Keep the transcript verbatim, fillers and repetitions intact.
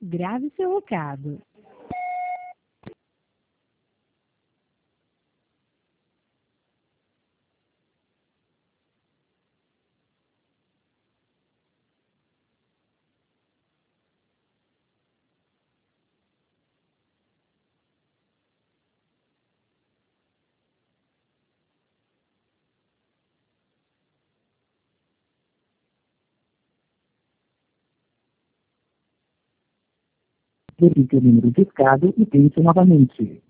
Grave seu recado. Repita o número discado e tente novamente.